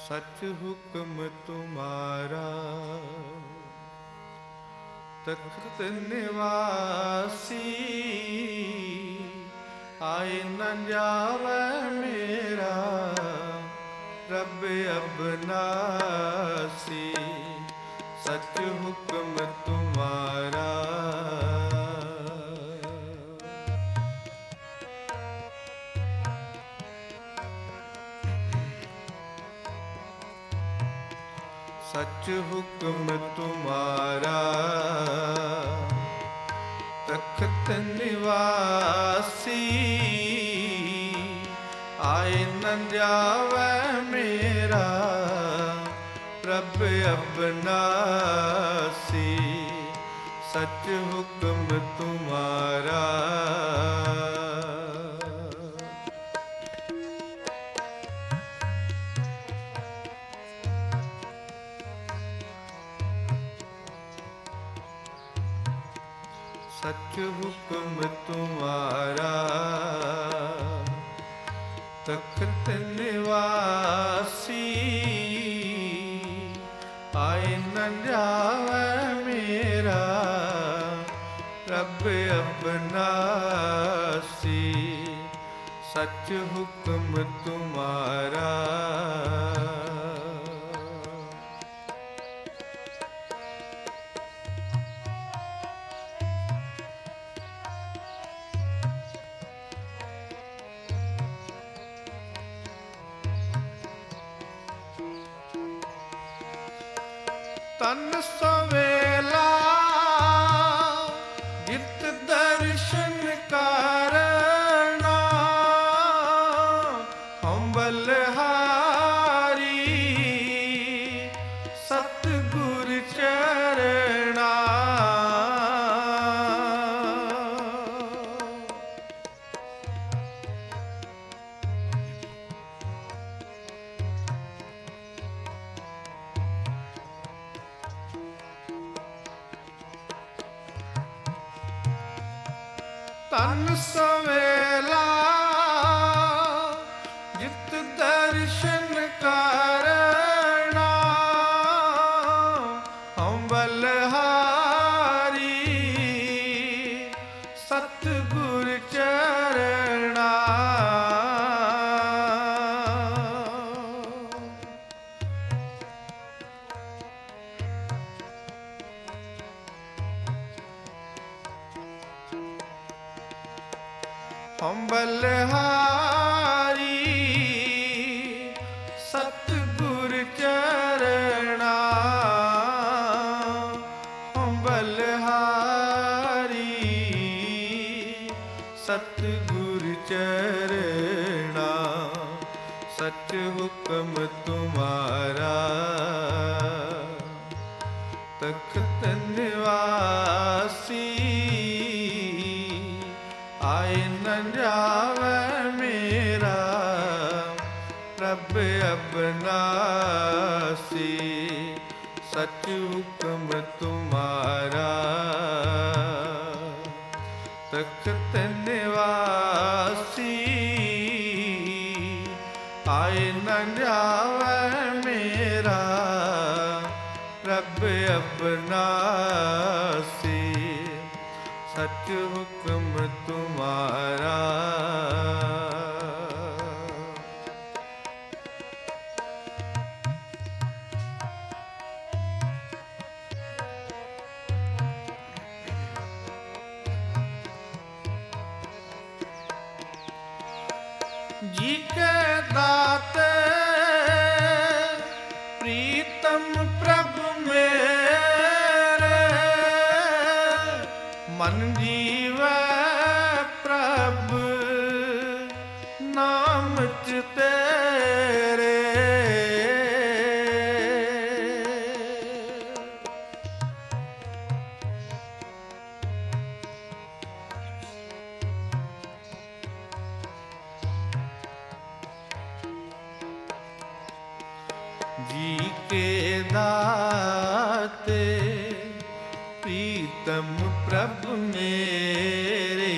सच हुक्म तुम्हारा तख्त निवासी, आए न जावे मेरा रब अबनासी। सच हुक्म तुम्हारा सच हुक्म तुम्हारा तख्त निवासी, आए न जावे मेरा रब अबनासी। सच हुक्म तुम्हारा सच हुक्म तुम्हारा तख्त निवासी, आए न जावे मेरा रब अबनासी। सच हुक्म तुम्हारा तन सवेला जित दर्शन करना, हम बलहारी सतगुर चरणा। तन सवेला जित दर्शन करना, हम बलहारी सतगुर चरणा। हम बलहारी सतगुर चरणा, हम बलहारी सतगुर चरणा। सच हुक्म तुम्हारा तख्त निवासी, आए न जावे मेरा रब अबनासी। सच हुक्म तुम्हारा तख्त निवासी, आए न जावे मेरा रब अबनासी। सच हुक्म तुम्हारा जी के दाते प्रीतम प्रभु मेरे, मन जीवै प्रभु नाम च तेरे। जी के दाते प्रीतम प्रभु मेरे,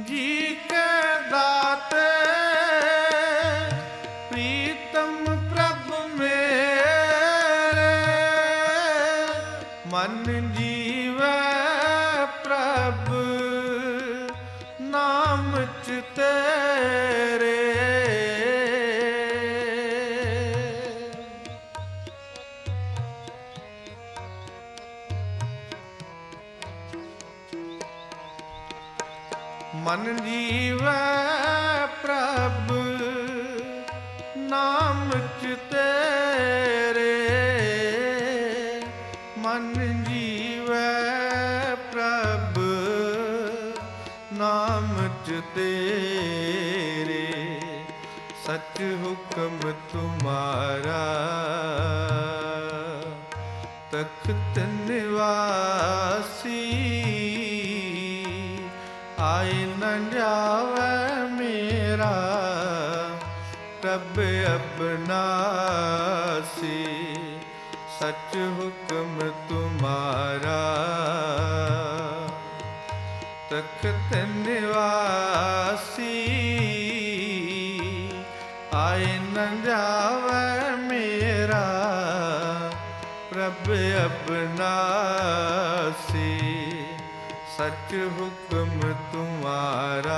जी के दाते प्रीतम प्रभु मेरे, मन जीवै प्रभु नाम च तेरे। मन जीवै प्रभु नाम च तेरे, मन जीवै प्रभु नाम च तेरे। सच हुक्म तुम्हारा तख्त निवासी, आए न जावे मेरा प्रभ अबनासी। सच हुक्म तुम्हारा तख्त निवासी, आए न जावे मेरा प्रभ अबनासी। सच हुक्म तुम्हारा।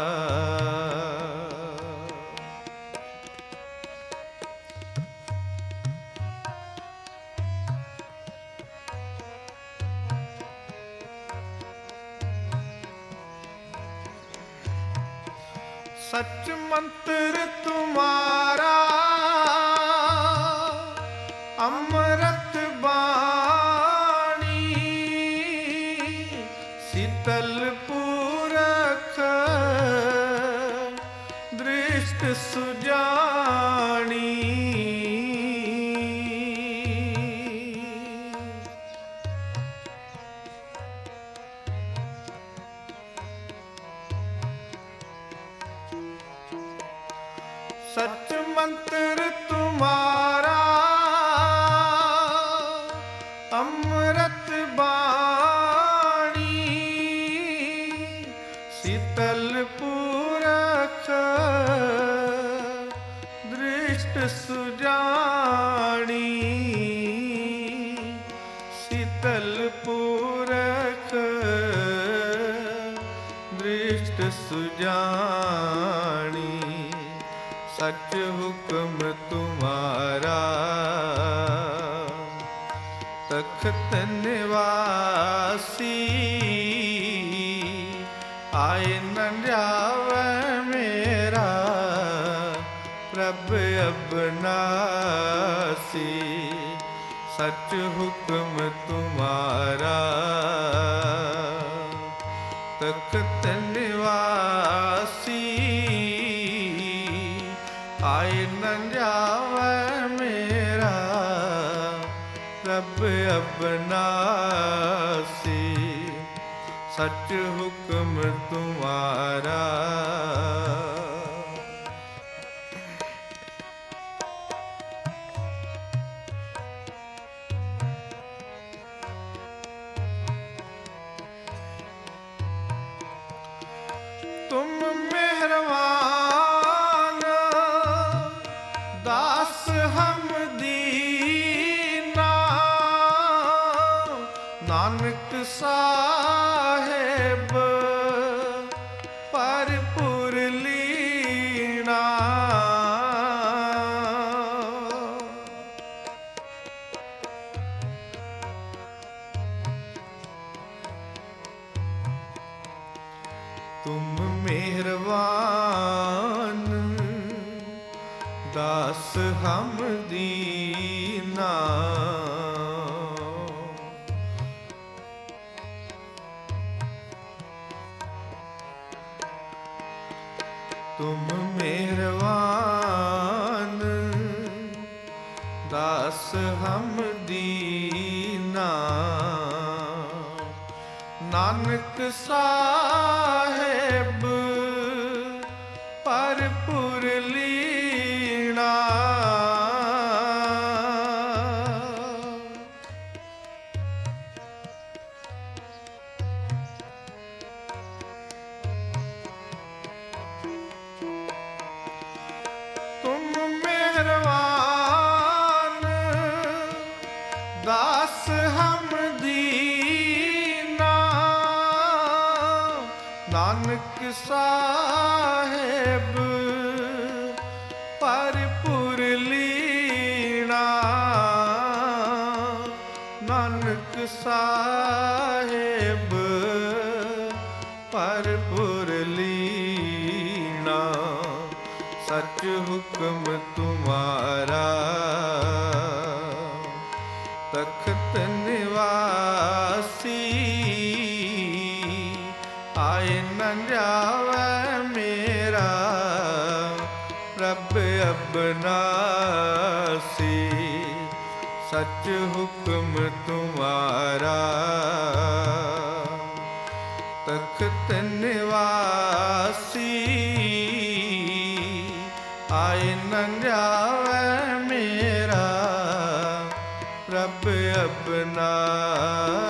सच मंत्र तुम्हारा अमृत बाणी, शीतल पूरख दृष्ट सुजानी। सच मंत्र तुम्हारा अमृत बाणी, शीतल पूरख दृष्ट सुजानी। शीतल पूरख दृष्ट सुजानी। सच हुक्म तुम्हारा तख्त निवासी, आए न जावे मेरा प्रभ अबनासी। सच हुक्म तुम्हारा तख्त निवासी, आए न जावे मेरा प्रभ अबनासी। सच हुक्म तुम्हारा। तुम मेहरबान दास हम दीना, नानक साहेब परपुर लीना। तुम मेहरबान दास हम दीना, तुम मेहरबान दास हम दीना। नानक साहेब परपुर लीना। ਸਾਹਿਬ ਭਰਪੂਰ ਲੀਣਾ। ਨਾਨਕ ਸਾਹਿਬ ਭਰਪੂਰ ਲੀਣਾ। ਸਚ ਹੁਕਮ ਤੁਮਾਰਾ ਤਖਤ ਨਿਵਾਸੀ। ਆਏ ਨ ਜਾਵੈ ਮੇਰਾ ਰੱਬ ਅਬਨਾਸੀ। ਸਚ ਹੁਕਮ ਤੁਮਾਰਾ ਤਖਤ ਨਿਵਾਸੀ। ਆਏ ਨ ਜਾਵੈ ਮੇਰਾ ਰੱਬ ਅਬਨਾਸੀ।